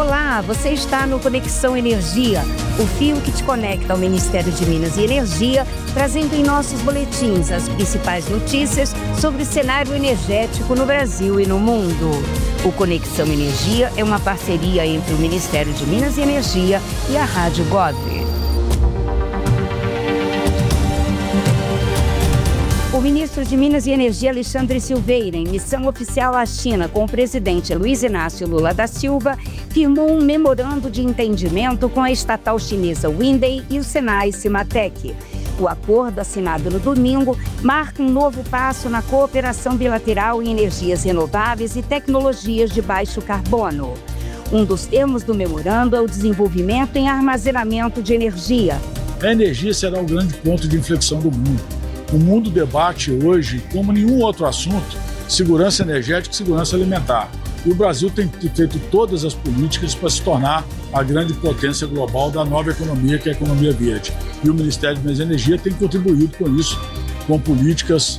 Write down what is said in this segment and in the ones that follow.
Olá, você está no Conexão Energia, o fio que te conecta ao Ministério de Minas e Energia, trazendo em nossos boletins as principais notícias sobre o cenário energético no Brasil e no mundo. O Conexão Energia é uma parceria entre o Ministério de Minas e Energia e a Rádio Gov. O ministro de Minas e Energia, Alexandre Silveira, em missão oficial à China com o presidente Luiz Inácio Lula da Silva, firmou um memorando de entendimento com a estatal chinesa Hyundai e o Senai Cimatec. O acordo, assinado no domingo, marca um novo passo na cooperação bilateral em energias renováveis e tecnologias de baixo carbono. Um dos termos do memorando é o desenvolvimento em armazenamento de energia. A energia será o grande ponto de inflexão do mundo. O mundo debate hoje, como nenhum outro assunto, segurança energética e segurança alimentar. E o Brasil tem feito todas as políticas para se tornar a grande potência global da nova economia, que é a economia verde. E o Ministério de Minas e Energia tem contribuído com isso, com políticas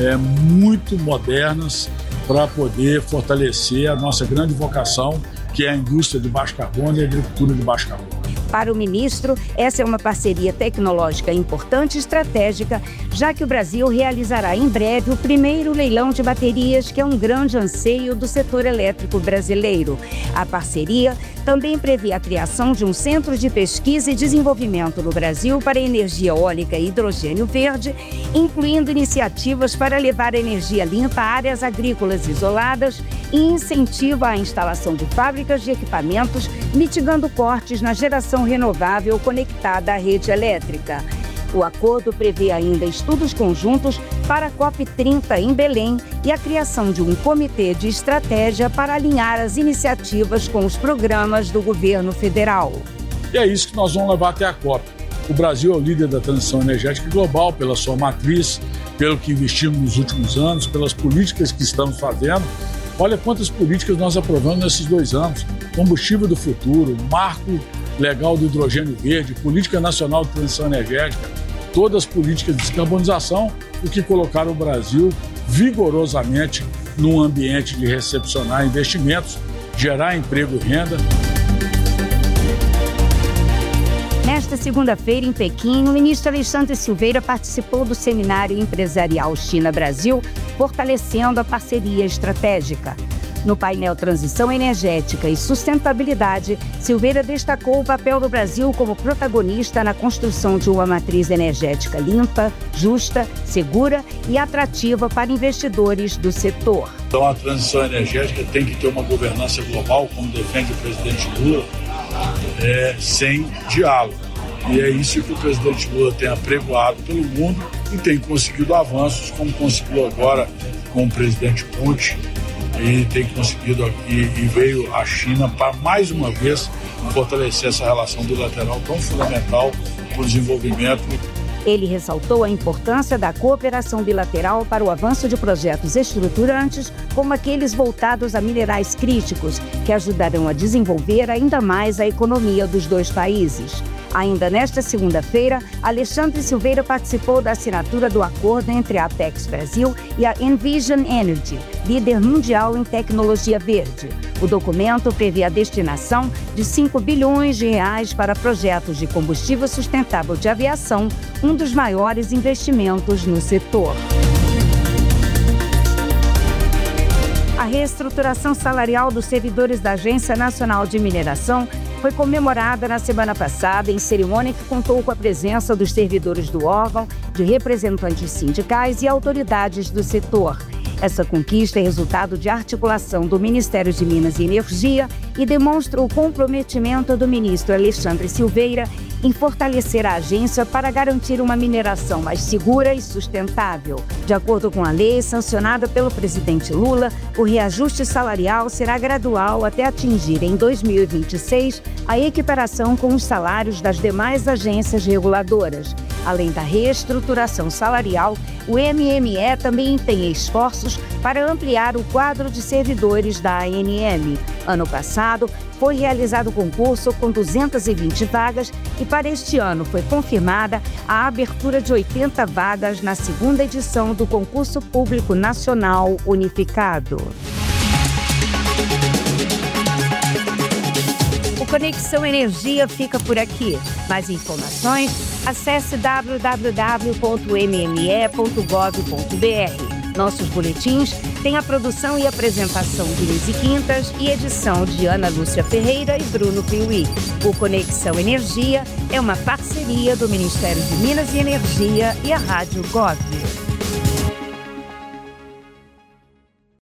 muito modernas para poder fortalecer a nossa grande vocação, que é a indústria de baixo carbono e a agricultura de baixo carbono. Para o ministro, essa é uma parceria tecnológica importante e estratégica, já que o Brasil realizará em breve o primeiro leilão de baterias, que é um grande anseio do setor elétrico brasileiro. A parceria também prevê a criação de um centro de pesquisa e desenvolvimento no Brasil para energia eólica e hidrogênio verde, incluindo iniciativas para levar a energia limpa a áreas agrícolas isoladas e incentiva a instalação de fábricas de equipamentos, mitigando cortes na geração renovável conectada à rede elétrica. O acordo prevê ainda estudos conjuntos para a COP30 em Belém e a criação de um comitê de estratégia para alinhar as iniciativas com os programas do governo federal. E é isso que nós vamos levar até a COP. O Brasil é o líder da transição energética global pela sua matriz, pelo que investimos nos últimos anos, pelas políticas que estamos fazendo. Olha quantas políticas nós aprovamos nesses 2 anos. Combustível do futuro, marco legal do hidrogênio verde, política nacional de transição energética, todas as políticas de descarbonização, o que colocaram o Brasil vigorosamente num ambiente de recepcionar investimentos, gerar emprego e renda. Nesta segunda-feira, em Pequim, o ministro Alexandre Silveira participou do Seminário Empresarial China-Brasil, fortalecendo a parceria estratégica. No painel Transição Energética e Sustentabilidade, Silveira destacou o papel do Brasil como protagonista na construção de uma matriz energética limpa, justa, segura e atrativa para investidores do setor. Então a transição energética tem que ter uma governança global, como defende o presidente Lula, sem diálogo. E é isso que o presidente Lula tem apregoado pelo mundo e tem conseguido avanços, como conseguiu agora com o presidente Putin, e tem conseguido aqui, e veio a China para mais uma vez fortalecer essa relação bilateral tão fundamental para o desenvolvimento. Ele ressaltou a importância da cooperação bilateral para o avanço de projetos estruturantes, como aqueles voltados a minerais críticos, que ajudarão a desenvolver ainda mais a economia dos 2 países. Ainda nesta segunda-feira, Alexandre Silveira participou da assinatura do acordo entre a Apex Brasil e a Envision Energy, líder mundial em tecnologia verde. O documento prevê a destinação de 5 bilhões de reais para projetos de combustível sustentável de aviação, um dos maiores investimentos no setor. A reestruturação salarial dos servidores da Agência Nacional de Mineração foi comemorada na semana passada em cerimônia que contou com a presença dos servidores do órgão, de representantes sindicais e autoridades do setor. Essa conquista é resultado de articulação do Ministério de Minas e Energia e demonstra o comprometimento do ministro Alexandre Silveira em fortalecer a agência para garantir uma mineração mais segura e sustentável. De acordo com a lei sancionada pelo presidente Lula, o reajuste salarial será gradual até atingir em 2026 a equiparação com os salários das demais agências reguladoras. Além da reestruturação salarial, o MME também empenha esforços para ampliar o quadro de servidores da ANM. Ano passado, foi realizado o concurso com 220 vagas e para este ano foi confirmada a abertura de 80 vagas na segunda edição do Concurso Público Nacional Unificado. Conexão Energia fica por aqui. Mais informações, acesse www.mme.gov.br. Nossos boletins têm a produção e apresentação de Lizzy Quintas e edição de Ana Lúcia Ferreira e Bruno Piuí. O Conexão Energia é uma parceria do Ministério de Minas e Energia e a Rádio Gov.